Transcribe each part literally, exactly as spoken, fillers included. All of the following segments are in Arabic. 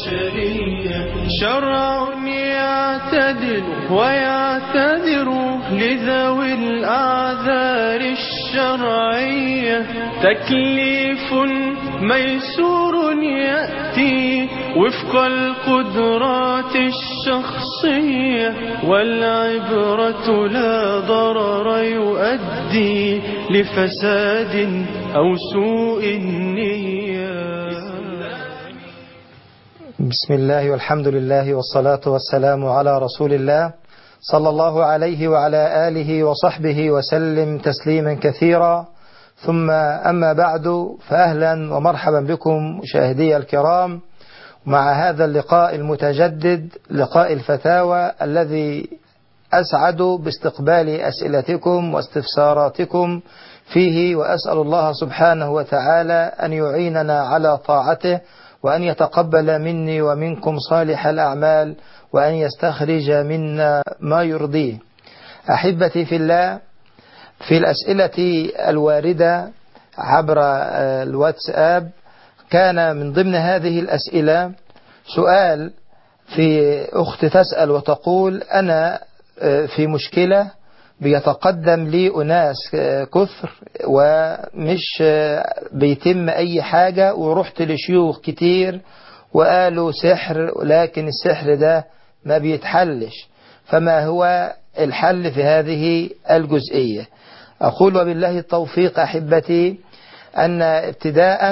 البشرية، شرع يعتدل ويعتذر لذوي الأعذار الشرعية، تكليف ميسور يأتي وفق القدرات الشخصية، والعبرة لا ضرر يؤدي لفساد أو سوء النية. بسم الله والحمد لله والصلاة والسلام على رسول الله صلى الله عليه وعلى آله وصحبه وسلم تسليما كثيرا، ثم أما بعد، فأهلا ومرحبا بكم مشاهدي الكرام مع هذا اللقاء المتجدد، لقاء الفتاوى، الذي أسعد باستقبال أسئلتكم واستفساراتكم فيه، وأسأل الله سبحانه وتعالى أن يعيننا على طاعته، وأن يتقبل مني ومنكم صالح الأعمال، وأن يستخرج منا ما يرضيه. أحبتي في الله، في الأسئلة الواردة عبر الواتساب كان من ضمن هذه الأسئلة سؤال في أخت تسأل وتقول: أنا في مشكلة، بيتقدم لي أناس كثر ومش بيتم أي حاجة، ورحت لشيوخ كتير وقالوا سحر، لكن السحر ده ما بيتحلش، فما هو الحل في هذه الجزئية؟ أقول وبالله التوفيق أحبتي، أن ابتداء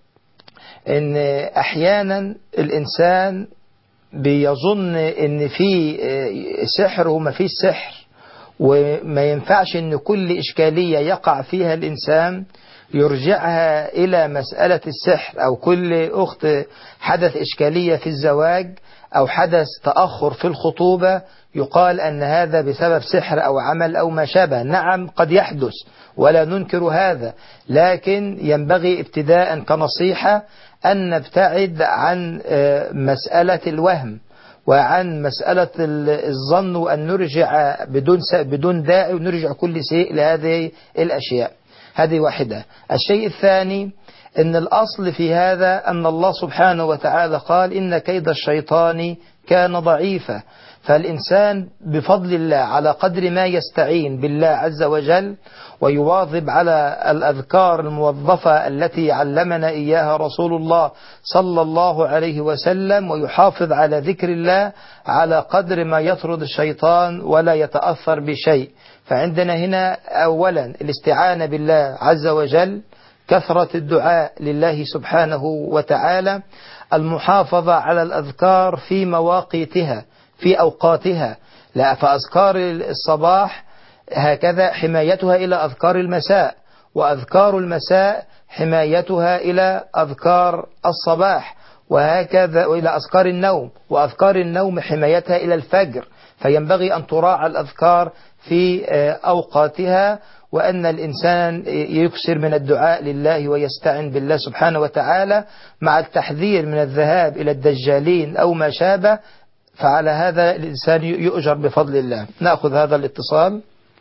أن أحيانا الإنسان بيظن أن في سحر وما فيش سحر، وما ينفعش أن كل إشكالية يقع فيها الإنسان يرجعها إلى مسألة السحر، أو كل أخت حدث إشكالية في الزواج أو حدث تأخر في الخطوبة يقال أن هذا بسبب سحر أو عمل أو ما شابه. نعم، قد يحدث ولا ننكر هذا، لكن ينبغي ابتداء كنصيحة أن نبتعد عن مسألة الوهم وعن مسألة الظن، وأن نرجع بدون بدون داعي، ونرجع كل شيء لهذه الأشياء. هذه واحدة. الشيء الثاني، أن الأصل في هذا أن الله سبحانه وتعالى قال: إن كيد الشيطان كان ضعيفا. فالإنسان بفضل الله على قدر ما يستعين بالله عز وجل ويواظب على الأذكار الموظفة التي علمنا إياها رسول الله صلى الله عليه وسلم، ويحافظ على ذكر الله، على قدر ما يطرد الشيطان ولا يتأثر بشيء. فعندنا هنا أولا الاستعانة بالله عز وجل، كثرة الدعاء لله سبحانه وتعالى، المحافظة على الأذكار في مواقيتها في أوقاتها، لا فأذكار الصباح هكذا حمايتها إلى أذكار المساء، وأذكار المساء حمايتها إلى أذكار الصباح، وهكذا وإلى أذكار النوم، وأذكار النوم حمايتها إلى الفجر. فينبغي أن تراعى الأذكار في أوقاتها، وأن الإنسان يكثر من الدعاء لله ويستعن بالله سبحانه وتعالى، مع التحذير من الذهاب إلى الدجالين أو ما شابه. فعلى هذا الإنسان يؤجر بفضل الله. نأخذ هذا الاتصال.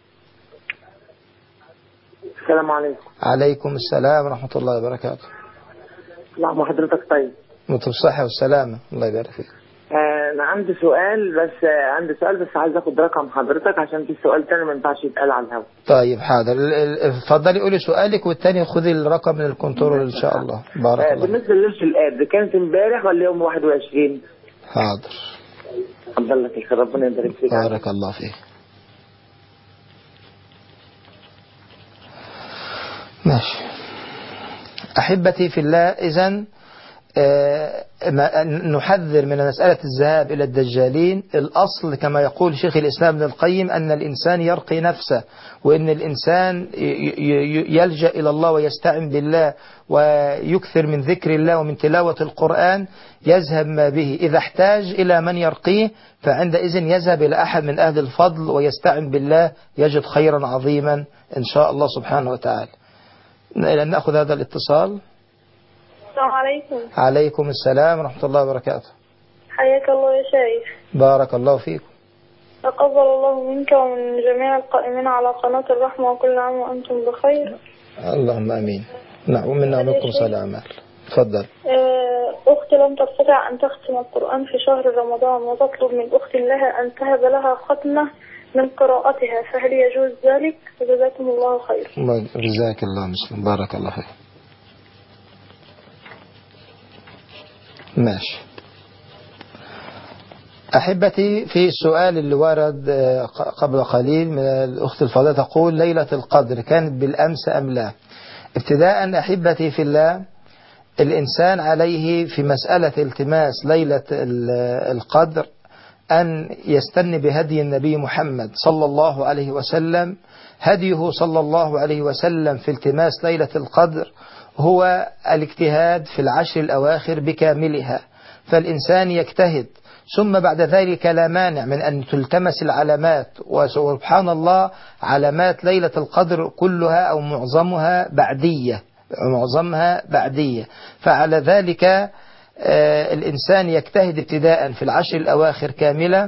السلام عليكم. عليكم السلام ورحمة الله وبركاته. اللهم حضرتك طيب. بالصحة والسلامة، الله يبارك فيك. آه أنا عندي سؤال بس آه عندي سؤال بس عايز أخد رقم حضرتك، عشان في سؤال تاني ما ينفعش يتقال على الهواء. طيب حاضر، اتفضلي قولي سؤالك، والتاني خذي الرقم من الكنترول إن شاء الله. بارك آه الله. بالنسبة للبس الآب، كانت امبارح ولا يوم واحد وعشرين؟ حاضر. الحمد لله فيك، ربنا يبارك فيك. بارك الله فيك. ماشي. أحبتي في الله، إذن نحذر من مسألة الذهاب إلى الدجالين. الأصل كما يقول شيخ الإسلام ابن القيم أن الإنسان يرقي نفسه، وأن الإنسان يلجأ إلى الله ويستعن بالله ويكثر من ذكر الله ومن تلاوة القرآن، يذهب ما به. إذا احتاج إلى من يرقيه فعندئذ يذهب إلى أحد من أهل الفضل ويستعن بالله، يجد خيرا عظيما إن شاء الله سبحانه وتعالى. نأخذ هذا الاتصال. السلام عليكم. عليكم السلام ورحمة الله وبركاته. حياك الله يا شيخ. بارك الله فيكم. تقبل الله منك ومن جميع القائمين على قناة الرحمة، وكل عام وأنتم بخير. اللهم أمين. نعم، ومنا ومنكم صالح الأعمال. تفضل. أختي لم تستطع أن تختم القرآن في شهر رمضان وتطلب من أخت لها أن تهب لها ختمة من قراءتها، فهل يجوز ذلك؟ جزاكم الله خير. جزاك الله مسلم، بارك الله فيك. ماشي. أحبتي، في السؤال اللي ورد قبل قليل من الأخت الفاضلة تقول ليلة القدر كانت بالأمس أم لا؟ ابتداء أحبتي في الله، الإنسان عليه في مسألة التماس ليلة القدر أن يستن بهدي النبي محمد صلى الله عليه وسلم. هديه صلى الله عليه وسلم في التماس ليلة القدر هو الاجتهاد في العشر الأواخر بكاملها، فالإنسان يجتهد، ثم بعد ذلك لا مانع من أن تلتمس العلامات، وسبحان الله علامات ليلة القدر كلها أو معظمها بعدية، معظمها بعدية. فعلى ذلك آه الإنسان يجتهد ابتداء في العشر الأواخر كاملة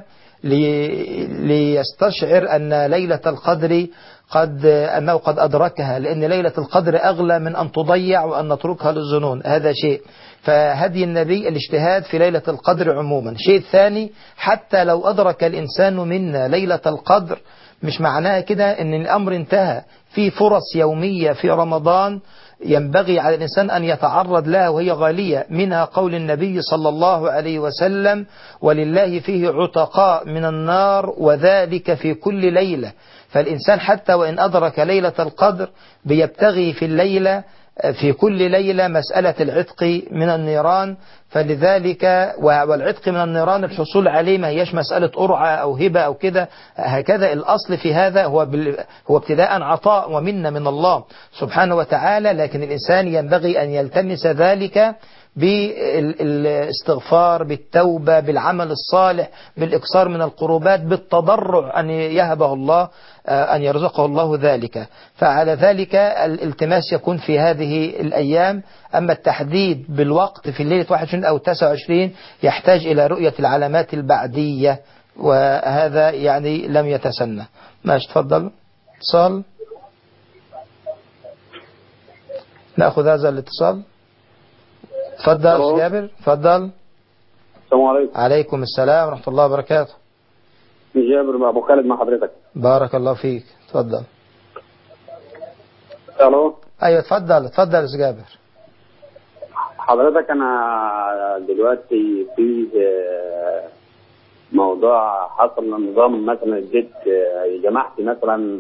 ليستشعر أن ليلة القدر قد أنه قد أدركها، لأن ليلة القدر أغلى من أن تضيع وأن نتركها للظنون، هذا شيء. فهدي النبي الاجتهاد في ليلة القدر عموما. شيء ثاني، حتى لو أدرك الإنسان منا ليلة القدر مش معناها كده أن الأمر انتهى، في فرص يومية في رمضان ينبغي على الإنسان أن يتعرض لها وهي غالية، منها قول النبي صلى الله عليه وسلم ولله فيه عتقاء من النار وذلك في كل ليلة. فالإنسان حتى وإن أدرك ليلة القدر بيبتغي في الليلة في كل ليلة مسألة العتق من النيران. فلذلك والعتق من النيران الحصول عليه ما هيش مسألة قرعة أو هبة أو كده، هكذا الأصل في هذا هو هو ابتداء عطاء ومنة من الله سبحانه وتعالى، لكن الإنسان ينبغي أن يلتمس ذلك بالاستغفار، بالتوبة، بالعمل الصالح، بالإكثار من القربات، بالتضرع أن يهبه الله، أن يرزقه الله ذلك. فعلى ذلك الالتماس يكون في هذه الأيام. أما التحديد بالوقت في الليلة واحد وعشرين أو تسعة وعشرين يحتاج إلى رؤية العلامات البعدية، وهذا يعني لم يتسنى. ماشي، تفضل. اتصال، نأخذ هذا الاتصال. تفضل جابر، تفضل. السلام عليكم. عليكم السلام ورحمة الله وبركاته. جابر أبو خالد مع حضرتك. بارك الله فيك، تفضل. الو. ايوه تفضل تفضل يا جابر. حضرتك انا دلوقتي في موضوع حصل نظام مثلا جيت جماعتي مثلا.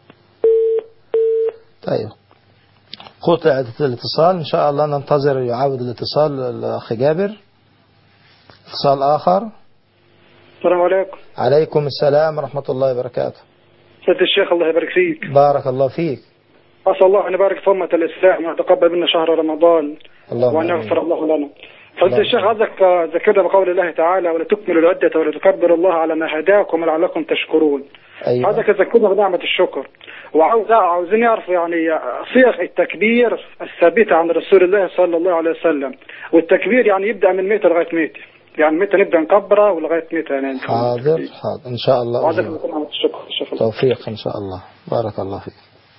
طيب قطع الاتصال، ان شاء الله ننتظر يعاود الاتصال الاخ جابر. اتصال اخر. السلام عليكم. عليكم السلام ورحمة الله وبركاته. سيد الشيخ الله يبارك فيك. بارك الله فيك. أسأل الله أن يبارك في أمة الإسلام ويتقبل منا شهر رمضان وأن يغفر الله لنا. فضيلة الشيخ عزك ذكرنا بقول الله تعالى ولتكملوا العدة ولتكبروا الله على ما هداكم ولعلكم تشكرون. أيوة. هذا ذكرنا بنعمة الشكر، وعاوز عاوزين يعرف يعني صيغ التكبير الثابتة عن رسول الله صلى الله عليه وسلم، والتكبير يعني يبدأ من مية لغاية مية، يعني متى نبدأ نكبره ولغاية متى يعني. حاضر حاضر إن شاء الله. وعزك بنعمة الشكر. توفيق إن شاء الله. بارك الله فيك.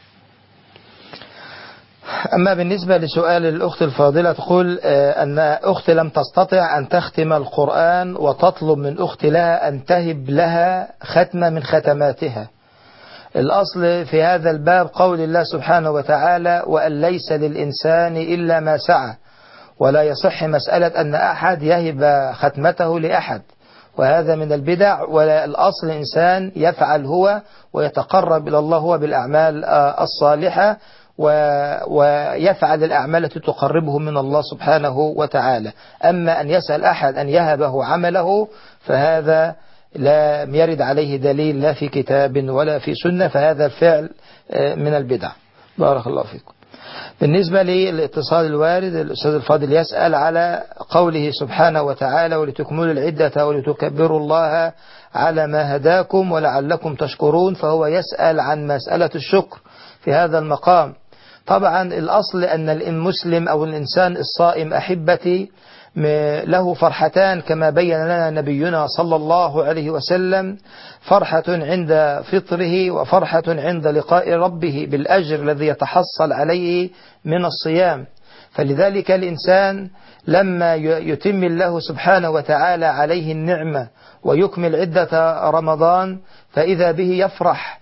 أما بالنسبة لسؤال الأخت الفاضلة تقول أن أخت لم تستطع أن تختم القرآن وتطلب من أخت لها أن تهب لها ختمة من ختماتها. الأصل في هذا الباب قول الله سبحانه وتعالى وأن ليس للإنسان إلا ما سعى، ولا يصح مسألة أن أحد يهب ختمته لأحد، وهذا من البدع. والأصل الإنسان يفعل هو ويتقرب إلى الله هو بالأعمال الصالحة، ويفعل الأعمال التي تقربه من الله سبحانه وتعالى. أما أن يسأل أحد أن يهبه عمله فهذا لا يرد عليه دليل لا في كتاب ولا في سنة، فهذا الفعل من البدع. بارك الله فيكم. بالنسبة للاتصال الوارد، الأستاذ الفاضل يسأل على قوله سبحانه وتعالى ولتكملوا العدة ولتكبروا الله على ما هداكم ولعلكم تشكرون، فهو يسأل عن مسألة الشكر في هذا المقام. طبعا الأصل أن المسلم أو الإنسان الصائم أحبتي له فرحتان كما بين لنا نبينا صلى الله عليه وسلم، فرحة عند فطره وفرحة عند لقاء ربه بالأجر الذي يتحصل عليه من الصيام. فلذلك الإنسان لما يتم الله سبحانه وتعالى عليه النعمة ويكمل عدة رمضان فإذا به يفرح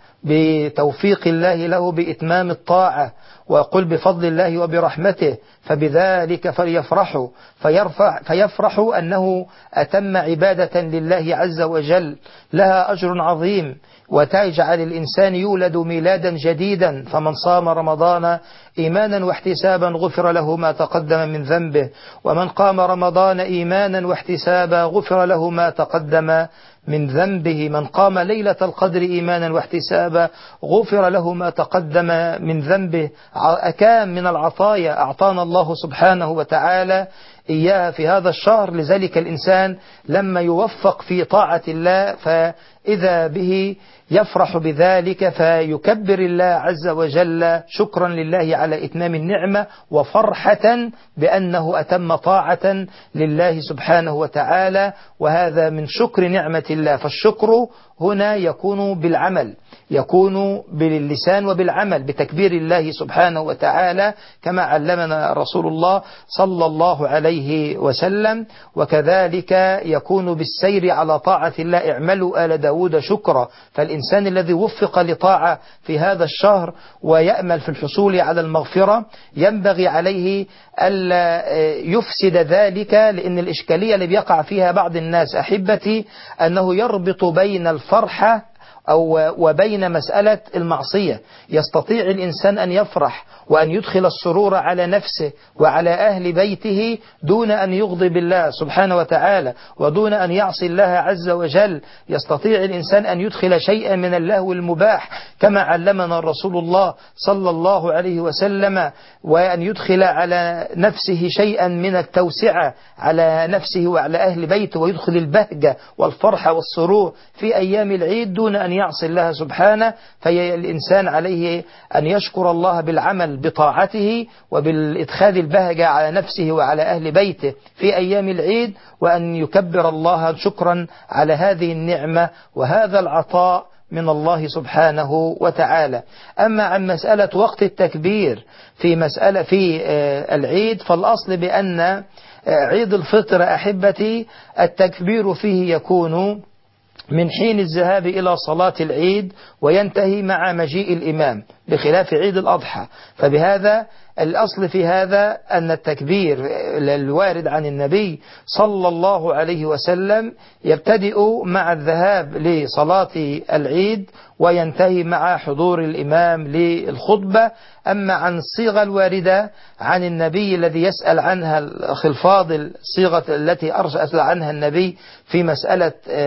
بتوفيق الله له بإتمام الطاعة، وقل بفضل الله وبرحمته فبذلك فليفرحوا، فيرفع فيفرح أنه أتم عبادة لله عز وجل لها أجر عظيم، وتجعل الإنسان يولد ميلادا جديدا. فمن صام رمضان إيمانا واحتسابا غفر له ما تقدم من ذنبه، ومن قام رمضان إيمانا واحتسابا غفر له ما تقدم من ذنبه، من قام ليلة القدر إيمانا واحتسابا غفر له ما تقدم من ذنبه. أكام من العطايا أعطانا الله سبحانه وتعالى إياها في هذا الشهر. لذلك الإنسان لما يوفق في طاعة الله فإذا به يفرح بذلك فيكبر الله عز وجل شكرا لله على إتمام النعمة وفرحة بأنه أتم طاعة لله سبحانه وتعالى، وهذا من شكر نعمة الله. فالشكر هنا يكون بالعمل، يكون باللسان وبالعمل بتكبير الله سبحانه وتعالى كما علمنا رسول الله صلى الله عليه وسلم، وكذلك يكون بالسير على طاعة الله. اعملوا آل داود شكرا. فالإنسان الذي وفق لطاعة في هذا الشهر ويأمل في الحصول على المغفرة ينبغي عليه ألا يفسد ذلك، لأن الإشكالية اللي بيقع فيها بعض الناس أحبتي أنه يربط بين الفرحة أو وبين مسألة المعصية. يستطيع الإنسان أن يفرح وأن يدخل السرور على نفسه وعلى أهل بيته دون أن يغضب الله سبحانه وتعالى ودون أن يعصي الله عز وجل. يستطيع الإنسان أن يدخل شيئا من اللهو المباح كما علمنا رسول الله صلى الله عليه وسلم، وأن يدخل على نفسه شيئا من التوسعة على نفسه وعلى أهل بيته، ويدخل البهجة والفرحة والسرور في أيام العيد دون أن يعصي الله سبحانه. فالإنسان عليه أن يشكر الله بالعمل بطاعته وبالإدخال البهجة على نفسه وعلى أهل بيته في أيام العيد، وأن يكبر الله شكرا على هذه النعمة وهذا العطاء من الله سبحانه وتعالى. أما عن مسألة وقت التكبير في مسألة في العيد، فالأصل بأن عيد الفطر أحبتي التكبير فيه يكون من حين الذهاب إلى صلاة العيد وينتهي مع مجيء الإمام، بخلاف عيد الأضحى. فبهذا الأصل في هذا أن التكبير الوارد عن النبي صلى الله عليه وسلم يبتدئ مع الذهاب لصلاة العيد وينتهي مع حضور الإمام للخطبة. أما عن الصيغة الواردة عن النبي الذي يسأل عنها الأخ الفاضل، صيغة التي أرسل عنها النبي في مسألة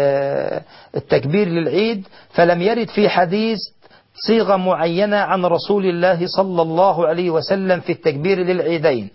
التكبير للعيد، فلم يرد في حديث صيغة معينة عن رسول الله صلى الله عليه وسلم في التكبير للعيدين.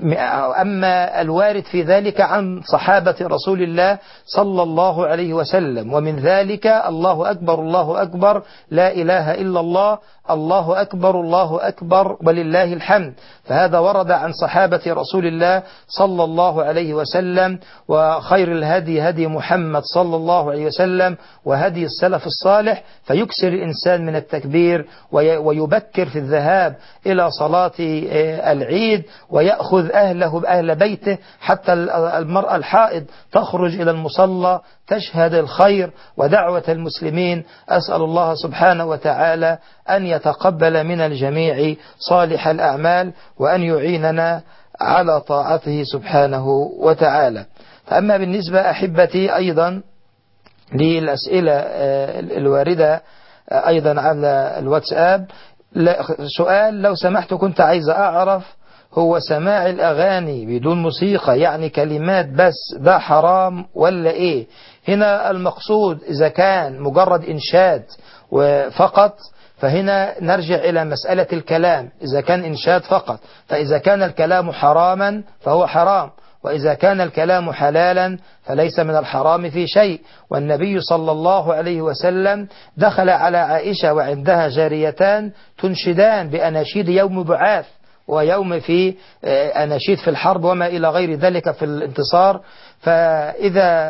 أما الوارد في ذلك عن صحابة رسول الله صلى الله عليه وسلم، ومن ذلك الله أكبر الله أكبر لا إله إلا الله الله أكبر الله أكبر ولله الحمد. فهذا ورد عن صحابة رسول الله صلى الله عليه وسلم. وخير الهدي هدي محمد صلى الله عليه وسلم وهدي السلف الصالح. فيكسر الإنسان من التكبير ويبكر في الذهاب إلى صلاة العيد ويأخذ أهله أهل بيته، حتى المرأة الحائض تخرج إلى المصلى تشهد الخير ودعوة المسلمين. أسأل الله سبحانه وتعالى أن يتقبل من الجميع صالح الأعمال وأن يعيننا على طاعته سبحانه وتعالى. فأما بالنسبة أحبتي أيضا للأسئلة الواردة أيضا على الواتساب، سؤال لو سمحت كنت عايز أعرف هو سماع الأغاني بدون موسيقى يعني كلمات بس ده حرام ولا إيه؟ هنا المقصود إذا كان مجرد إنشاد فقط فهنا نرجع إلى مسألة الكلام. إذا كان إنشاد فقط، فإذا كان الكلام حراما فهو حرام، وإذا كان الكلام حلالا فليس من الحرام في شيء. والنبي صلى الله عليه وسلم دخل على عائشة وعندها جاريتان تنشدان بأناشيد يوم بعاث ويوم في أناشيد في الحرب وما إلى غير ذلك في الانتصار. فإذا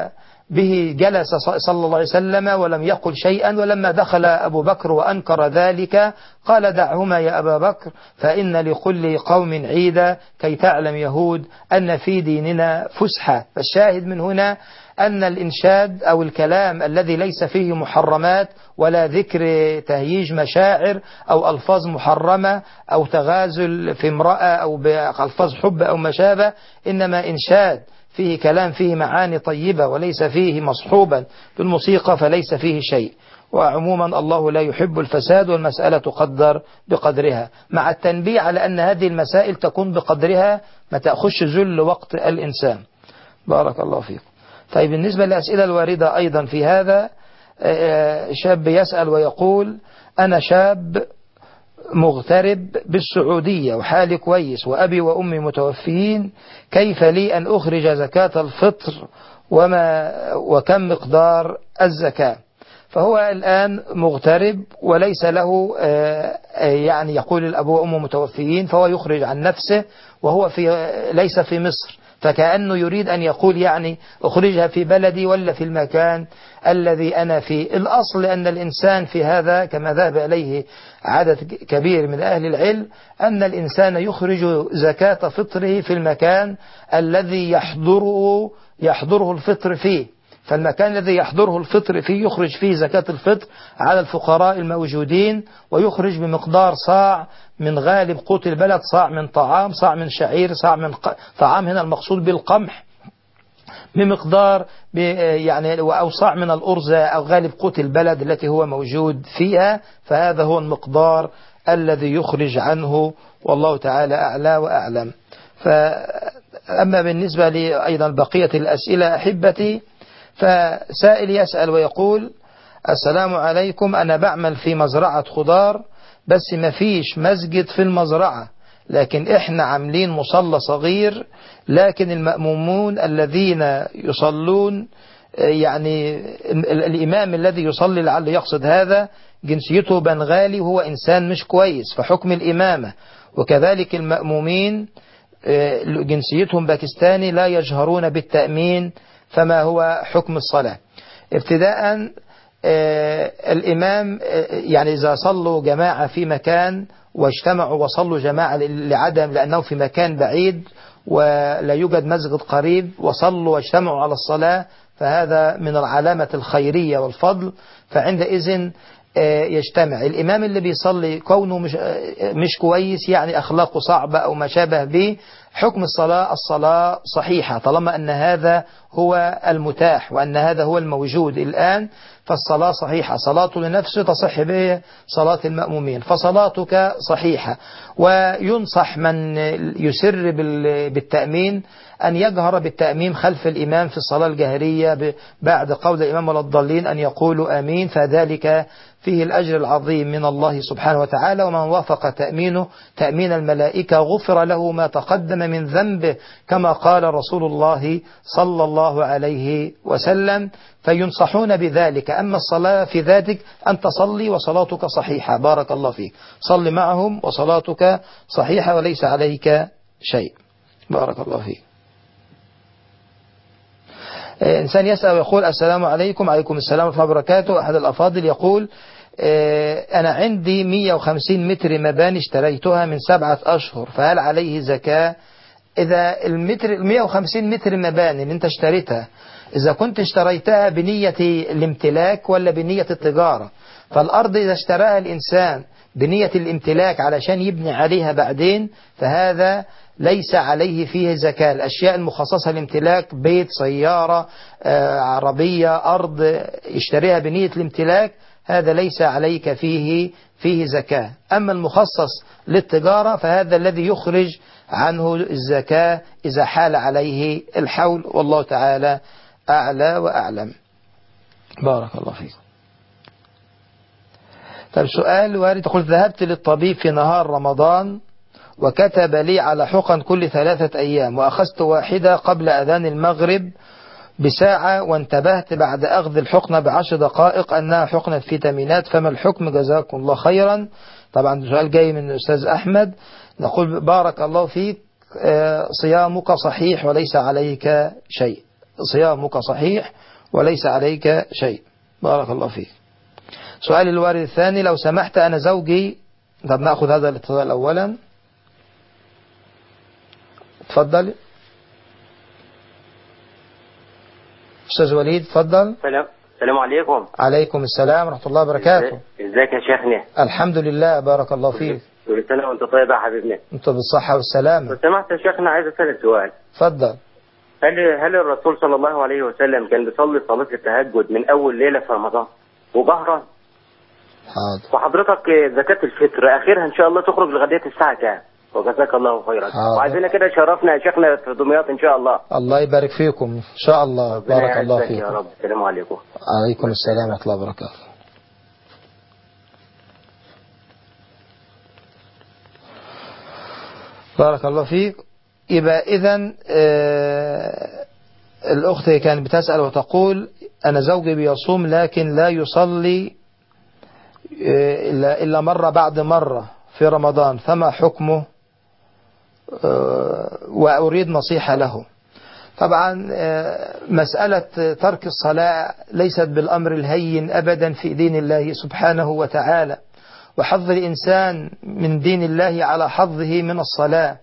به جلس صلى الله عليه وسلم ولم يقل شيئا، ولما دخل أبو بكر وأنكر ذلك قال دعهما يا أبا بكر فإن لكل قوم عيدا كي تعلم يهود أن في ديننا فسحة. فالشاهد من هنا أن الإنشاد أو الكلام الذي ليس فيه محرمات ولا ذكر تهييج مشاعر أو ألفاظ محرمة أو تغازل في امرأة أو بألفاظ حب أو ما شابه، إنما إنشاد فيه كلام فيه معاني طيبة وليس فيه مصحوبا بالموسيقى فليس فيه شيء. وعموما الله لا يحب الفساد، والمسألة تقدر بقدرها، مع التنبيه على أن هذه المسائل تكون بقدرها ما تأخش ذل وقت الإنسان. بارك الله فيكم. طيب بالنسبة للأسئلة الواردة أيضا في هذا، شاب يسأل ويقول أنا شاب مغترب بالسعودية وحالي كويس وأبي وأمي متوفيين، كيف لي أن أخرج زكاة الفطر وما وكم مقدار الزكاة؟ فهو الآن مغترب وليس له يعني يقول الأب وأمه متوفيين، فهو يخرج عن نفسه وهو في ليس في مصر، فكأنه يريد أن يقول يعني أخرجها في بلدي ولا في المكان الذي أنا فيه. الأصل أن الإنسان في هذا كما ذهب إليه عدد كبير من أهل العلم أن الإنسان يخرج زكاة فطره في المكان الذي يحضره يحضره الفطر فيه، فالمكان الذي يحضره الفطر فيه يخرج فيه زكاة الفطر على الفقراء الموجودين، ويخرج بمقدار صاع من غالب قوت البلد، صاع من طعام، صاع من شعير، صاع من ق... طعام هنا المقصود بالقمح بمقدار ب... يعني أو صاع من الأرز أو غالب قوت البلد التي هو موجود فيها، فهذا هو المقدار الذي يخرج عنه، والله تعالى أعلى وأعلم. فأما بالنسبة لي أيضا بقية الأسئلة أحبتي، فسائل يسأل ويقول السلام عليكم، أنا بعمل في مزرعة خضار بس ما فيش مسجد في المزرعة، لكن إحنا عاملين مصلى صغير، لكن المأمومون الذين يصلون يعني الإمام الذي يصلي لعل يقصد هذا جنسيته بنغالي وهو إنسان مش كويس فحكم الإمامة، وكذلك المأمومين جنسيتهم باكستاني لا يجهرون بالتأمين، فما هو حكم الصلاة؟ ابتداء آه الإمام آه يعني إذا صلوا جماعة في مكان واجتمعوا وصلوا جماعة لعدم لأنه في مكان بعيد ولا يوجد مسجد قريب وصلوا واجتمعوا على الصلاة، فهذا من العلامة الخيرية والفضل، فعندئذ آه يجتمع. الإمام اللي بيصلي كونه مش, آه مش كويس يعني أخلاقه صعبة أو ما شابه به، حكم الصلاة الصلاة صحيحة طالما أن هذا هو المتاح وأن هذا هو الموجود الآن، فالصلاة صحيحة، صلاته لنفسه تصح به صلاة المأمومين، فصلاتك صحيحة. وينصح من يسر بالتأمين أن يجهر بالتأمين خلف الإمام في الصلاة الجهرية بعد قول الإمام ولا الضالين أن يقولوا آمين، فذلك فيه الأجر العظيم من الله سبحانه وتعالى. ومن وافق تأمينه تأمين الملائكة غفر له ما تقدم من ذنبه كما قال رسول الله صلى الله عليه وسلم، فينصحون بذلك. أما الصلاة في ذاتك أن تصلي وصلاتك صحيحة، بارك الله فيك، صل معهم وصلاتك صحيحة وليس عليك شيء، بارك الله فيك. إنسان يسأل ويقول السلام عليكم. عليكم السلام ورحمة الله وبركاته. أحد الأفاضل يقول أنا عندي مئة وخمسين متر مباني اشتريتها من سبعة أشهر، فهل عليه زكاة؟ إذا المتر مئة وخمسين متر مباني اللي أنت اشتريتها إذا كنت اشتريتها بنية الامتلاك ولا بنية التجارة، فالأرض إذا اشتراها الإنسان بنية الامتلاك علشان يبني عليها بعدين فهذا ليس عليه فيه زكاة. الأشياء المخصصة للامتلاك بيت، سيارة، آه، عربية، أرض يشتريها بنية الامتلاك هذا ليس عليك فيه فيه زكاة. أما المخصص للتجارة فهذا الذي يخرج عنه الزكاة إذا حال عليه الحول، والله تعالى أعلى وأعلم، بارك الله فيكم. طيب سؤال وارد، قلت ذهبت للطبيب في نهار رمضان وكتب لي على حقن كل ثلاثة أيام، وأخذت واحدة قبل أذان المغرب بساعة وانتبهت بعد أخذ الحقنة بعشر دقائق أنها حقنة فيتامينات، فما الحكم؟ جزاكم الله خيرا. طبعا سؤال جاي من الأستاذ أحمد، نقول بارك الله فيك، صيامك صحيح وليس عليك شيء، صيامك صحيح وليس عليك شيء. بارك الله فيك. سؤال الوارد الثاني: لو سمحت أنا زوجي. طب نأخذ هذا الاتصال أولا. تفضل أستاذ وليد، تفضل. السلام السلام عليكم. عليكم السلام ورحمة الله وبركاته. ازيك يا شيخنا؟ الحمد لله، بارك الله فيك. كل سنة وانت طيب يا حبيبنا. انت بالصحة والسلامة. لو سمحت يا شيخنا عايز اسألك سؤال. تفضل. هل هل الرسول صلى الله عليه وسلم كان بيصلي صلاة التهجد من أول ليلة في رمضان وجهرا؟ حاضر. وحضرتك زكاة الفطر آخرها إن شاء الله تخرج لغاية الساعة كام؟ وجزاك الله خيرا. وعايزينك كده شرفنا يا شيخنا في دمياط إن شاء الله. الله يبارك فيكم إن شاء الله. بارك الله فيكم يا رب. السلام عليكم. عليكم السلام ورحمة الله وبركاته. بارك الله فيك. يبقى إذن آه الأخت كانت بتسأل وتقول: أنا زوجي بيصوم لكن لا يصلي آه إلا مرة بعد مرة في رمضان، فما حكمه؟ آه وأريد نصيحة له. طبعا آه مسألة ترك الصلاة ليست بالأمر الهين أبدا في دين الله سبحانه وتعالى، وحظ الإنسان من دين الله على حظه من الصلاة.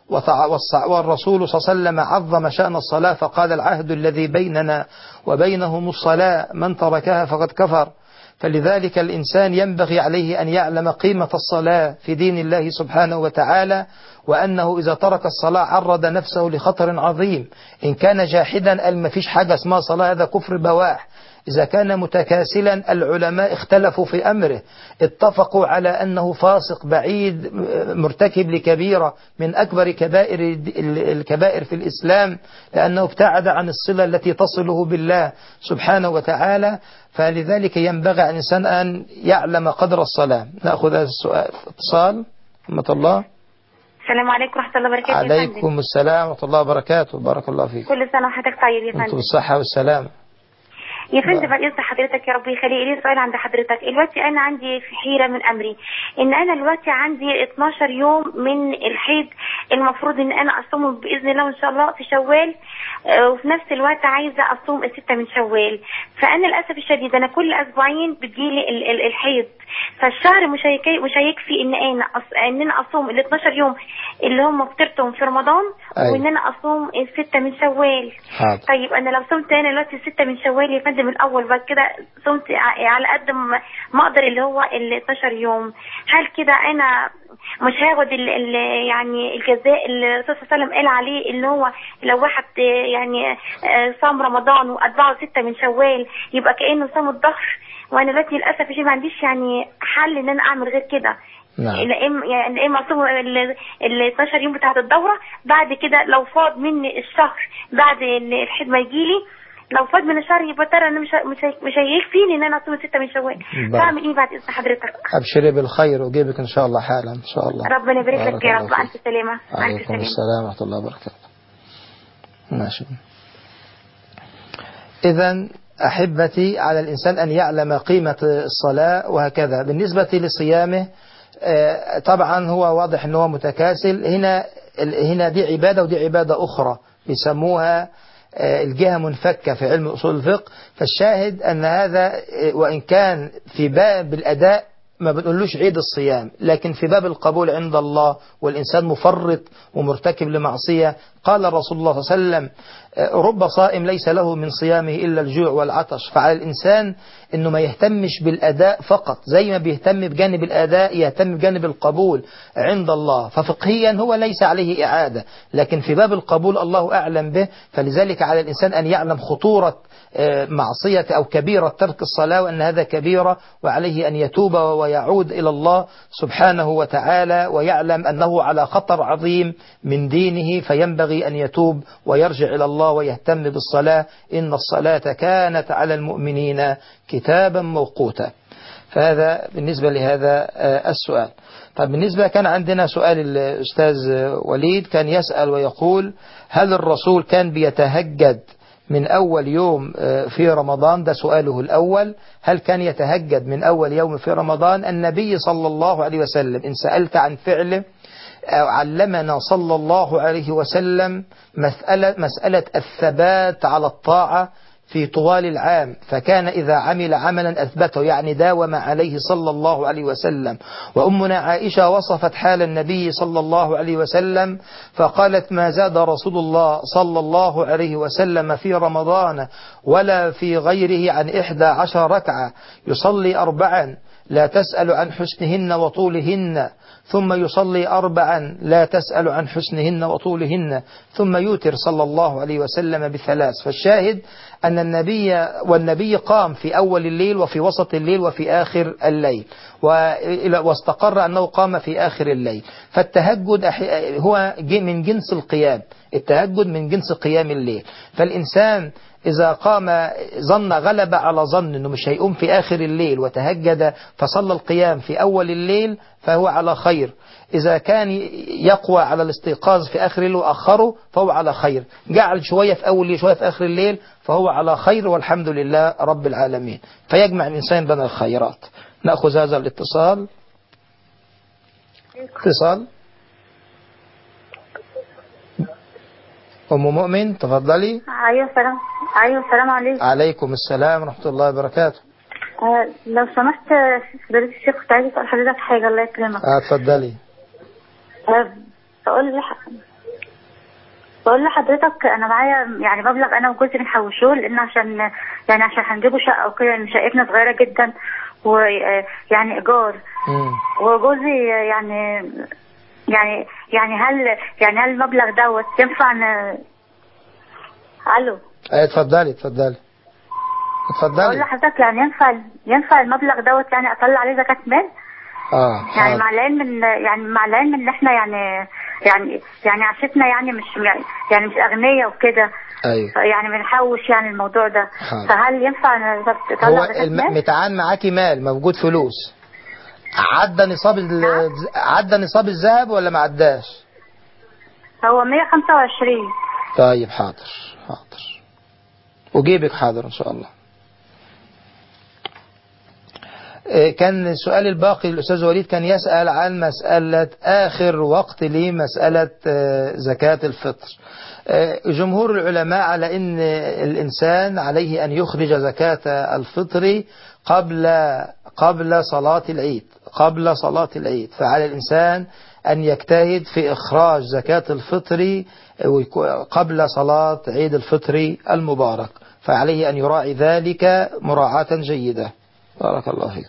والرسول صلى الله عليه وسلم عظم شأن الصلاة فقال: العهد الذي بيننا وبينهم الصلاة، من تركها فقد كفر. فلذلك الإنسان ينبغي عليه أن يعلم قيمة الصلاة في دين الله سبحانه وتعالى، وأنه إذا ترك الصلاة عرض نفسه لخطر عظيم. إن كان جاحدا قال ما فيش حاجة اسمها صلاة، هذا كفر بواح. إذا كان متكاسلا العلماء اختلفوا في أمره، اتفقوا على أنه فاسق بعيد مرتكب لكبيرة من أكبر كبائر الكبائر في الإسلام، لأنه ابتعد عن الصلة التي تصله بالله سبحانه وتعالى. فلذلك ينبغي على الإنسان أن يعلم قدر الصلاة. نأخذ هذا السؤال. اتصال. رحمة الله. السلام عليكم ورحمة الله وبركاته. عليكم السلام ورحمة الله وبركاته. بارك الله فيك. كل سنة وحضرتك طيب يا فندم. أنتم بالصحة والسلامة. يا فندم بعد إذن حضرتك يا رب يخليك لي سؤال عند حضرتك. دلوقتي أنا عندي في حيرة من أمري، إن أنا دلوقتي عندي اتناشر يوم من الحيض المفروض إن أنا أصوم بإذن الله إن شاء الله في شوال، وفي نفس الوقت عايزة أصوم الستة من شوال. فأنا للأسف الشديد أنا كل أسبوعين بتجيلي الحيض، فالشهر مش مش هيكفي إن أنا إن أنا أصوم ال اتناشر يوم اللي هم فطرتهم في رمضان، أيوة. وإن أنا أصوم الستة من شوال. حاضر. طيب أنا لو صمت أنا دلوقتي الستة من شوال يا فندم من الأول، بعد كده صمت على قد ما أقدر اللي هو ال اتناشر يوم، هل كده أنا مش هاخد ال ال يعني الجزاء اللي الرسول صلى الله عليه وسلم قال عليه، اللي هو لو واحد يعني صام رمضان وأتبعه ستة من شوال يبقى كأنه صام الظهر؟ وأنا دلوقتي للأسف الشيء ما عنديش يعني حل إن أنا أعمل غير كده. نعم. لا إما يعني لا إما أصوم ال اتناشر يوم بتاعت الدورة، بعد كده لو فاض مني الشهر بعد الحيض ما يجيلي، لو فاض من الشهر يبقى ترى انا مش مش مش هيكفيني ان انا اصوم ستة من شوال. بعمل ايه بعد اذن حضرتك؟ ابشري بالخير وجيبك ان شاء الله حالا ان شاء الله. ربنا يبارك لك يا رب. انت سلامه. عليكم السلام ورحمه الله وبركاته. ماشي. اذا احبتي على الانسان ان يعلم قيمه الصلاه وهكذا. بالنسبه لصيامه طبعا هو واضح ان هو متكاسل. هنا هنا دي عباده ودي عباده اخرى بيسموها الجهة منفكة في علم أصول الفقه. فالشاهد أن هذا وإن كان في باب الأداء ما بنقولوش عيد الصيام، لكن في باب القبول عند الله والإنسان مفرط ومرتكب لمعصية، قال الرسول الله صلى الله عليه وسلم: رب صائم ليس له من صيامه إلا الجوع والعطش. فعلى الإنسان أنه ما يهتمش بالأداء فقط، زي ما بيهتم بجانب الأداء يهتم بجانب القبول عند الله. ففقهيا هو ليس عليه إعادة، لكن في باب القبول الله أعلم به. فلذلك على الإنسان أن يعلم خطورة معصية أو كبيرة ترك الصلاة، وأن هذا كبيرة وعليه أن يتوب ويعود إلى الله سبحانه وتعالى، ويعلم أنه على خطر عظيم من دينه، فينبغي أن يتوب ويرجع إلى الله ويهتم بالصلاة. إن الصلاة كانت على المؤمنين كتابا موقوتا. فهذا بالنسبة لهذا السؤال. طيب بالنسبة كان عندنا سؤال الأستاذ وليد كان يسأل ويقول: هل الرسول كان بيتهجد من أول يوم في رمضان؟ ده سؤاله الأول. هل كان يتهجد من أول يوم في رمضان؟ النبي صلى الله عليه وسلم إن سألت عن فعله علمنا صلى الله عليه وسلم مسألة, مسألة الثبات على الطاعة في طوال العام، فكان إذا عمل عملا أثبته يعني داوم عليه صلى الله عليه وسلم. وأمنا عائشة وصفت حال النبي صلى الله عليه وسلم فقالت ما زاد رسول الله صلى الله عليه وسلم في رمضان ولا في غيره عن إحدى عشر ركعة، يصلي أربعا لا تسأل عن حسنهن وطولهن، ثم يصلي أربعا لا تسأل عن حسنهن وطولهن، ثم يوتر صلى الله عليه وسلم بثلاث. فالشاهد أن النبي والنبي قام في أول الليل وفي وسط الليل وفي آخر الليل، واستقر أنه قام في آخر الليل. فالتهجد هو من جنس القيام، التهجد من جنس قيام الليل. فالإنسان إذا قام ظن غلب على ظن أنه مش هيقوم في آخر الليل وتهجد فصلى القيام في أول الليل فهو على خير. إذا كان يقوى على الاستيقاظ في آخر الليل وأخره فهو على خير. جعل شوية في أول الليل شوية في آخر الليل فهو على خير، والحمد لله رب العالمين. فيجمع الإنسان بين الخيرات. نأخذ هذا الاتصال. اتصال أم مؤمن، تفضلي. أيوة السلام. أيوة السلام عليكم. عليكم السلام ورحمة الله وبركاته. آه لو سمحت فضيلة الشيخ كنت عايزة أسأل حضرتك حاجة الله يكرمك. اه اتفضلي. آه بقول لح... بقول لحضرتك أنا معايا يعني مبلغ أنا وجوزي بنحوشوه، لأن عشان يعني عشان هنجيبوا شقة وكده، يعني شقتنا صغيرة جدا ويعني إيجار. وجوزي يعني يعني يعني هل يعني هل المبلغ دوت ينفع ن... الو ايه اتفضلي اتفضلي اتفضلي. اقول لحضرتك يعني ينفع ينفع المبلغ دوت يعني اطلع عليه زكاة مال؟ اه يعني مع العلم ان يعني مع العلم ان احنا يعني يعني يعني عشتنا يعني مش يعني, يعني مش اغنياء وكده. ايوه يعني بنحوش يعني الموضوع ده. حاضر. فهل ينفع نطلع هو زكاة الم... مال؟ متعان معاكي مال موجود فلوس عدى نصاب ال... عدى نصاب الذهب ولا ما عداش؟ هو مية وخمسة وعشرين. طيب حاضر حاضر وجيبك حاضر ان شاء الله. كان السؤال الباقي الأستاذ وليد كان يسأل عن مسألة آخر وقت لمسألة زكاة الفطر. جمهور العلماء على أن الإنسان عليه أن يخرج زكاة الفطر قبل قبل صلاة العيد قبل صلاة العيد فعلى الإنسان أن يجتهد في إخراج زكاة الفطر قبل صلاة عيد الفطر المبارك، فعليه أن يراعي ذلك مراعاة جيدة. بارك الله فيك.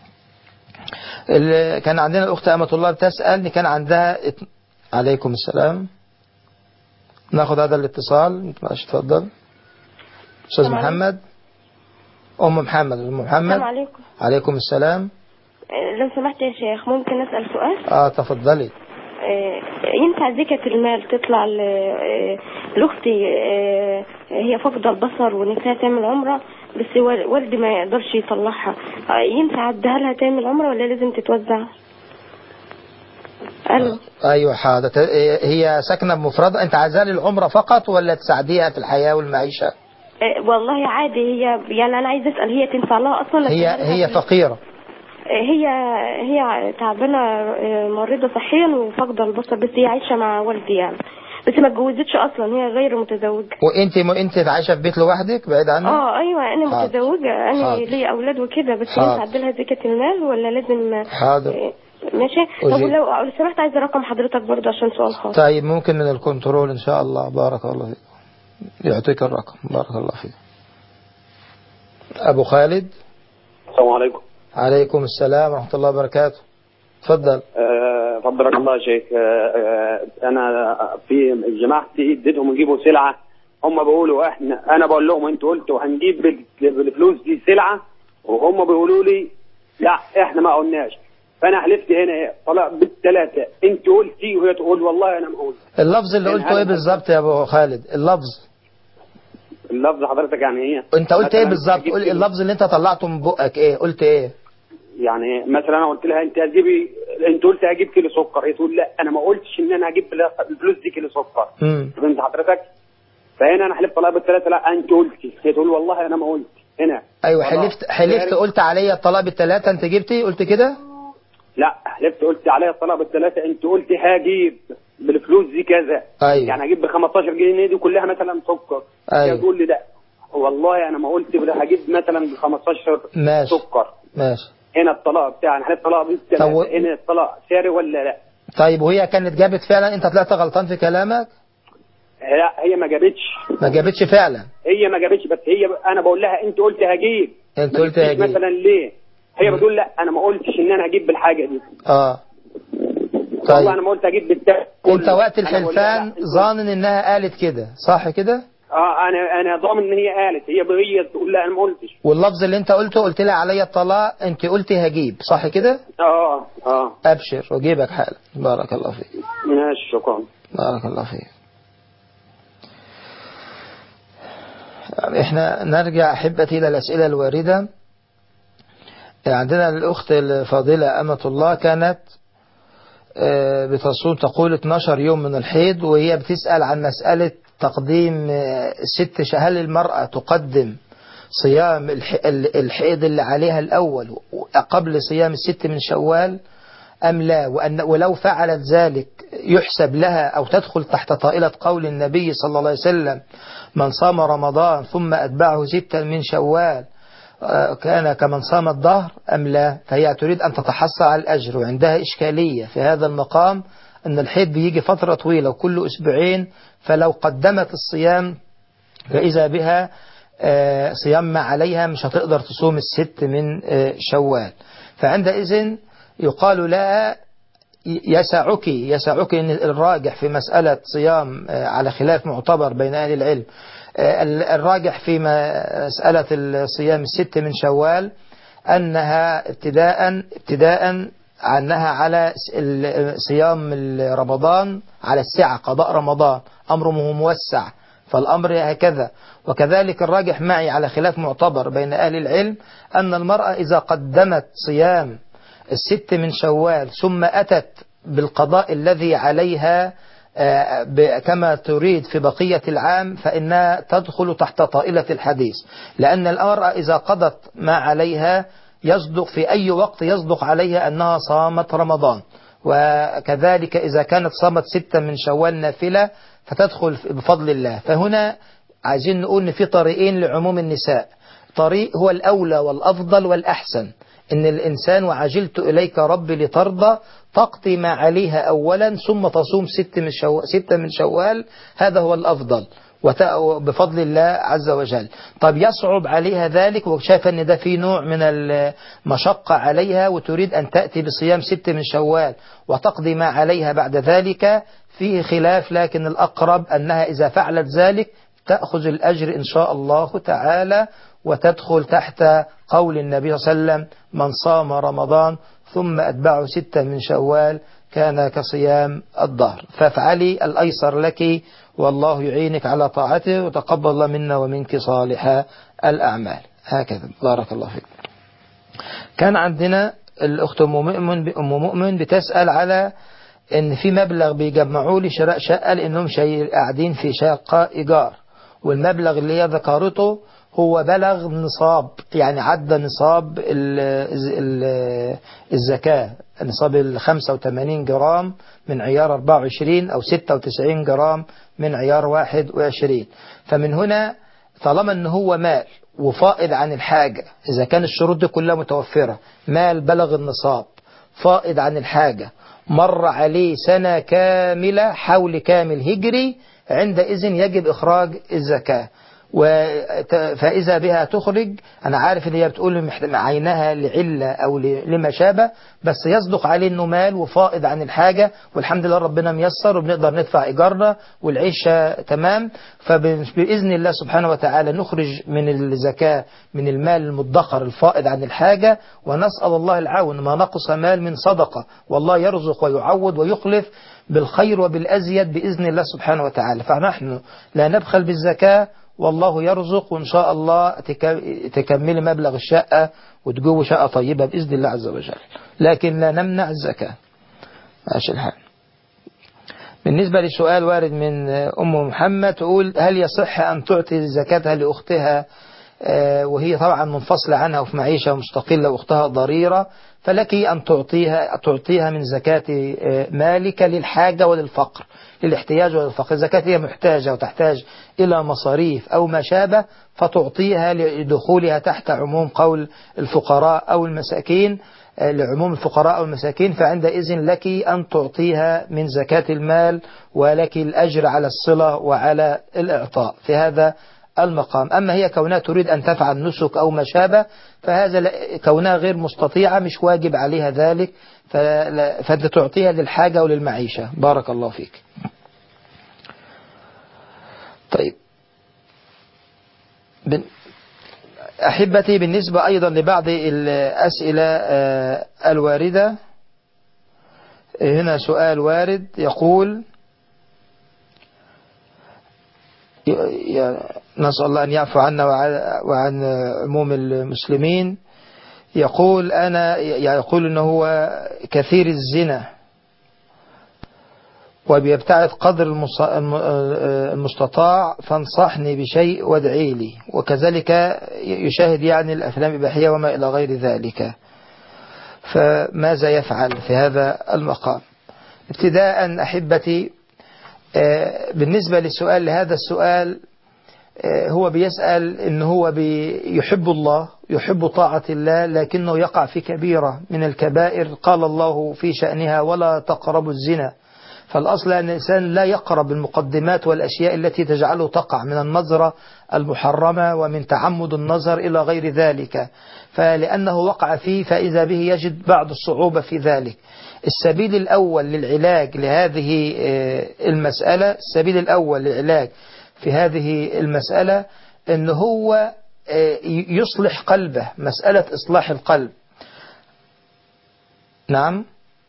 كان عندنا الأخت أمة الله بتسأل كان عندها ات... عليكم السلام. ناخذ هذا الاتصال. ماشي تفضل أستاذ محمد. أم محمد أم محمد. السلام عليكم. عليكم السلام. لو سمحت يا شيخ ممكن أسأل سؤال؟ آه تفضلي. ينفع زكاة المال تطلع لأختي هي فقد البصر ونفسها تعمل عمرة بس والدي ما يقدرش يطلعها، ينفع اديها لها تعمل عمرة ولا لازم تتوزع؟ الو ايوه حاضر. هي ساكنه بمفردها، انت عايزاها للعمرة فقط ولا تساعديها في الحياة والمعيشة؟ والله عادي، هي يعني انا عايزه اسال هي تنفع لها اصلا؟ هي هي فقيرة، هي هي تعبانه مريضه صحيا وفاقده البصر، بس هي عايشه مع والدي يعني، بس ما اتجوزتش اصلا، هي غير متزوجه. وانت م... انت عايشه في بيت لوحدك بعيد عنها؟ اه ايوه انا حاضر. متزوجه، انا لي اولاد وكده، بس ينفع اديلها زكاه المال ولا لازم؟ حاضر ماشي. طب لو لو سمحت عايزه رقم حضرتك برضه عشان سؤال خاص. طيب ممكن من الكنترول ان شاء الله. بارك الله فيك، يعطيك الرقم. بارك الله فيك. ابو خالد. السلام عليكم. عليكم السلام ورحمه الله وبركاته. تفضل. أه فضلك الله يا شيخ. أه انا في جماعتي اديتهم يجيبوا سلعه، هم بيقولوا احنا، انا بقول لهم انتوا قلتوا هنجيب بالفلوس دي سلعه، وهم بيقولوا لي لا احنا ما قلناش. فانا حلفت هنا طلع بالثلاثه، انت قلتي وهي تقول والله انا ما قلت. اللفظ اللي قلته ايه بالظبط يا ابو خالد؟ اللفظ اللفظ حضرتك يعني ايه؟ انت قلت ايه بالظبط؟ قول اللفظ اللي انت طلعته من بقك ايه؟ قلت ايه؟ يعني مثلا انا قلت لها انت هتجيبي، انت قلت هجيب كيلو سكر، هي تقول لا انا ما قلتش ان انا هجيب الفلوس دي كيلو سكر. فهمت حضرتك؟ فهنا انا حلفت طلع بالثلاثه، لا انت قلتي، هي تقول والله انا ما قلت. هنا ايوه حلفت حلفت قلت عليا الطلاق بالثلاثه، انت جبتي قلت كده؟ لا حلفت قلت عليا الطلاق بالثلاثه، انت قلت هجيب بالفلوس دي كذا. أيوة. يعني هجيب ب خمستاشر جنيه دي كلها مثلا سكر. أيوة. هي تقول لي لا، والله انا ما قلت هجيب مثلا خمستاشر ماشي. سكر. ماشي. هنا الطلاق بتاعنا، هل الطلاق طب... هنا الطلاق ساري ولا لا؟ طيب وهي كانت جابت فعلا؟ انت طلعت غلطان في كلامك؟ لا هي ما جابتش. ما جابتش فعلا؟ هي ما جابتش، بس هي انا بقول لها انت قلت هجيب، انت قلت هجيب مثلا ليه؟ هي م. بتقول لا انا ما قلتش ان انا هجيب بالحاجه دي. اه طيب والله انا ما قلت هجيب بالتاء. انت وقت الحلفان ظانن انها قالت كده صح كده؟ اه انا انا ضامن ان هي قالت، هي هي تقول لا انا ما قلتش. واللفظ اللي انت قلته قلت لها عليا الطلاق، انت قلتي هجيب صح كده؟ اه اه ابشر واجيبك حالا. بارك الله فيك. ماشي شكرا. بارك الله فيك. احنا نرجع احبتي الى الاسئله الوارده. عندنا الاخت الفاضله امه الله كانت بتصوم تقول اتناشر يوم من الحيض، وهي بتسأل عن مسألة تقديم ست. هل المرأة تقدم صيام الحيض اللي عليها الأول قبل صيام الست من شوال أم لا؟ وأن ولو فعلت ذلك يحسب لها أو تدخل تحت طائلة قول النبي صلى الله عليه وسلم من صام رمضان ثم أتبعه ستا من شوال كان كمن صام الدهر أم لا؟ فهي تريد أن تتحصل على الأجر، وعندها إشكالية في هذا المقام أن الحيض بيجي فترة طويلة وكل أسبوعين، فلو قدمت الصيام فإذا بها صيام ما عليها مش هتقدر تصوم الست من شوال. فعندئذ يقال لها يسعك يسعك إن الراجح في مسألة صيام على خلاف معتبر بين أهل العلم، الراجح في مسألة الصيام الست من شوال أنها ابتداء ابتداء عنها على صيام رمضان على السعة، قضاء رمضان أمره موسع، فالأمر هكذا. وكذلك الراجح معي على خلاف معتبر بين أهل العلم أن المرأة إذا قدمت صيام الست من شوال ثم أتت بالقضاء الذي عليها كما تريد في بقية العام فإنها تدخل تحت طائلة الحديث، لأن المرأة إذا قضت ما عليها يصدق في أي وقت يصدق عليها أنها صامت رمضان، وكذلك إذا كانت صامت ستة من شوال نافلة فتدخل بفضل الله. فهنا عايزين نقول إن في طريقين لعموم النساء، طريق هو الأولى والأفضل والأحسن، إن الإنسان وعجلت إليك ربي لترضى تقضي ما عليها أولا ثم تصوم ست من شوال, ستة من شوال، هذا هو الأفضل بفضل الله عز وجل. طب يصعب عليها ذلك وشايف أن ده في نوع من المشقة عليها وتريد أن تأتي بصيام ست من شوال وتقضي ما عليها بعد ذلك، فيه خلاف، لكن الأقرب أنها إذا فعلت ذلك تأخذ الأجر إن شاء الله تعالى وتدخل تحت قول النبي صلى الله عليه وسلم من صام رمضان ثم أتبعه ستة من شوال كان كصيام الدهر. فافعلي الأيسر لك والله يعينك على طاعته وتقبل الله منا ومنك صالح الأعمال. هكذا. بارك الله فيك. كان عندنا الأخت أم مؤمن أم مؤمن بتسأل على إن في مبلغ بيجمعوا لي شراء شقة لأنهم شيء قاعدين في شقة إيجار، والمبلغ اللي هي ذكرته هو بلغ نصاب، يعني عدى نصاب الزكاة، نصاب ال خمسة وثمانين جرام من عيار أربعة وعشرين أو ستة وتسعين جرام من عيار واحد وعشرين. فمن هنا طالما أنه هو مال وفائض عن الحاجة، إذا كان الشروط دي كلها متوفرة، مال بلغ النصاب فائض عن الحاجة مر عليه سنة كاملة حول كامل هجري، عندئذ يجب إخراج الزكاة. فإذا بها تخرج، أنا عارف إن هي بتقول عينها لعلة أو لما شابه، بس يصدق عليه إنه مال وفائض عن الحاجة والحمد لله ربنا ميسر وبنقدر ندفع إيجارنا والعيشة تمام. فبإذن الله سبحانه وتعالى نخرج من الزكاة من المال المدخر الفائض عن الحاجة، ونسأل الله العون، ما نقص مال من صدقة، والله يرزق ويعوض ويخلف بالخير وبالأزيد بإذن الله سبحانه وتعالى. فنحن لا نبخل بالزكاة والله يرزق، وإن شاء الله تكمل مبلغ الشقة وتجوه شقة طيبة بإذن الله عز وجل، لكن لا نمنع الزكاة. ماشي الحال. بالنسبة لسؤال وارد من أم محمد تقول هل يصح أن تعطي زكاتها لأختها وهي طبعا منفصلة عنها وفي معيشة مستقلة وأختها ضريرة، فلك أن تعطيها تعطيها من زكاة مالك للحاجة وللفقر، للاحتياج وللفقر. الزكاة هي محتاجة وتحتاج إلى مصاريف أو ما شابه، فتعطيها لدخولها تحت عموم قول الفقراء أو المساكين، لعموم الفقراء أو المساكين، فعندئذ لك أن تعطيها من زكاة المال، ولك الأجر على الصلة وعلى الإعطاء في هذا المقام. أما هي كونها تريد أن تفعل نسك أو ما شابه، فهذا كونها غير مستطيعة مش واجب عليها ذلك، فأنت تعطيها للحاجة وللمعيشة. بارك الله فيك. طيب أحبتي، بالنسبة أيضا لبعض الأسئلة الواردة، هنا سؤال وارد يقول: نسأل الله أن يعفو عنا وعن عموم المسلمين. يقول أنا يقول أنه هو كثير الزنا وبيبتعد قدر المستطاع، فانصحني بشيء وادعي لي. وكذلك يشاهد يعني الأفلام الإباحية وما إلى غير ذلك، فماذا يفعل في هذا المقام؟ ابتداء أحبتي، بالنسبة للسؤال لهذا السؤال، هو بيسأل إن هو يحب الله، يحب طاعة الله، لكنه يقع في كبيرة من الكبائر قال الله في شأنها: ولا تقربوا الزنا. فالأصل أن الإنسان لا يقرب المقدمات والأشياء التي تجعله تقع من النظرة المحرمة ومن تعمد النظر إلى غير ذلك، فلأنه وقع فيه فإذا به يجد بعض الصعوبة في ذلك. السبيل الأول للعلاج لهذه المسألة السبيل الأول للعلاج في هذه المسألة أنه هو يصلح قلبه، مسألة إصلاح القلب. نعم.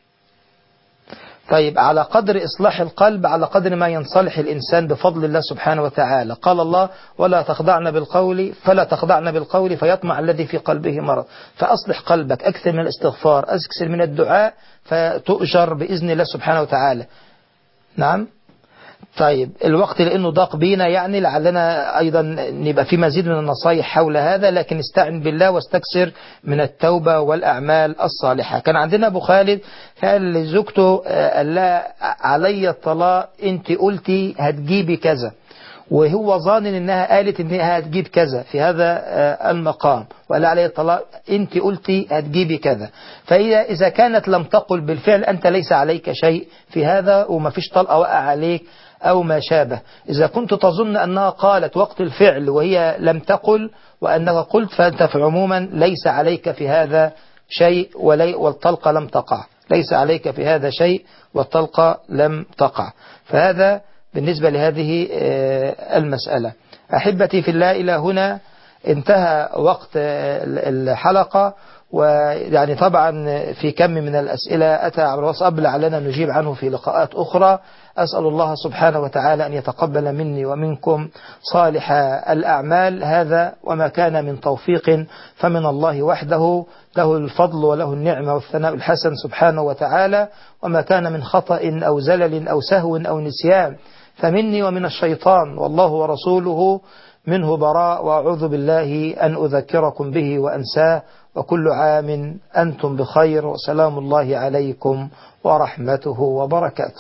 طيب، على قدر إصلاح القلب على قدر ما ينصلح الإنسان بفضل الله سبحانه وتعالى. قال الله: ولا تخضعن بالقول فلا تخضعن بالقول فيطمع الذي في قلبه مرض. فأصلح قلبك، أكثر من الاستغفار، أكثر من الدعاء، فتؤجر بإذن الله سبحانه وتعالى. نعم. طيب، الوقت لأنه ضاق بينا، يعني لعلنا أيضا نبقى في مزيد من النصايح حول هذا، لكن استعن بالله واستكثر من التوبة والأعمال الصالحة. كان عندنا أبو خالد قال لزوجته: قال لها علي الطلاق، أنت قلتي هتجيبي كذا، وهو ظان إنها قالت إنها هتجيب كذا في هذا المقام، وقال علي الطلاق أنت قلتي هتجيبي كذا. فإذا إذا كانت لم تقل بالفعل، أنت ليس عليك شيء في هذا، وما فيش طلقة وقع عليك أو ما شابه. إذا كنت تظن أنها قالت وقت الفعل وهي لم تقل وأنها قلت، فأنت في عموما ليس عليك في هذا شيء، والطلقة لم تقع، ليس عليك في هذا شيء والطلقة لم تقع. فهذا بالنسبة لهذه المسألة. أحبتي في الله، إلى هنا انتهى وقت الحلقة، ويعني طبعا في كم من الأسئلة أتى عبر الواتساب لعلنا نجيب عنه في لقاءات أخرى. أسأل الله سبحانه وتعالى أن يتقبل مني ومنكم صالح الأعمال. هذا وما كان من توفيق فمن الله وحده، له الفضل وله النعمة والثناء الحسن سبحانه وتعالى. وما كان من خطأ أو زلل أو سهو أو نسيان فمني ومن الشيطان، والله ورسوله منه براء، وأعوذ بالله أن أذكركم به وأنساه. وكل عام أنتم بخير، وسلام الله عليكم ورحمته وبركاته.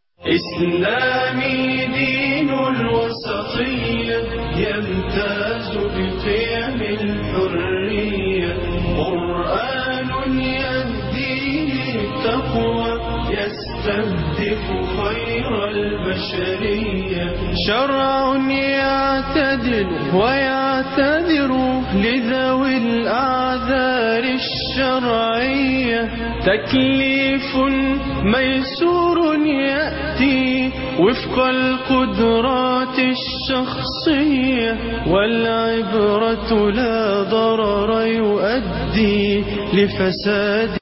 إسلامي دين الوسطية يمتاز بقيم الحرية، قرآن يهدي للتقوى يستهدف خير البشرية، شرع يعتدل ويعتذر لذوي الأعذار الشرعية، تكليف ميسور يأتي وفق القدرات الشخصية، والعبرة لا ضرر يؤدي لفساد